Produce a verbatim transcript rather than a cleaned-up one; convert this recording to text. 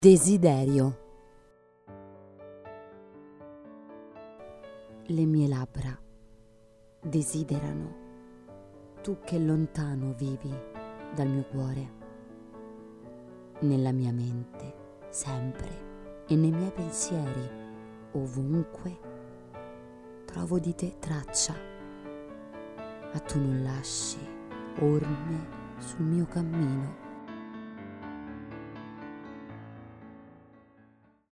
Desiderio. Le mie labbra desiderano, tu che lontano vivi dal mio cuore. Nella mia mente, sempre, e nei miei pensieri, ovunque, trovo di te traccia, ma tu non lasci orme sul mio cammino.